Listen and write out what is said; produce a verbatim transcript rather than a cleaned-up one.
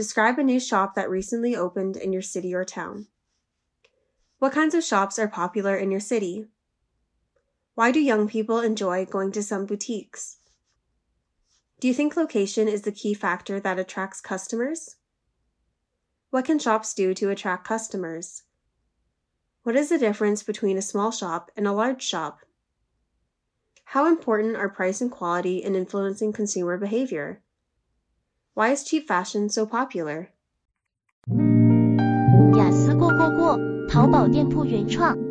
describe a new shop that recently opened in your city or town. What kinds of shops are popular in your city? Why do young people enjoy going to some boutiques? Do you think location is the key factor that attracts customers? What can shops do to attract customers? What is the difference between a small shop and a large shop? How important are price and quality in influencing consumer behavior? Why is cheap fashion so popular? 雅思过过过，淘宝店铺原创。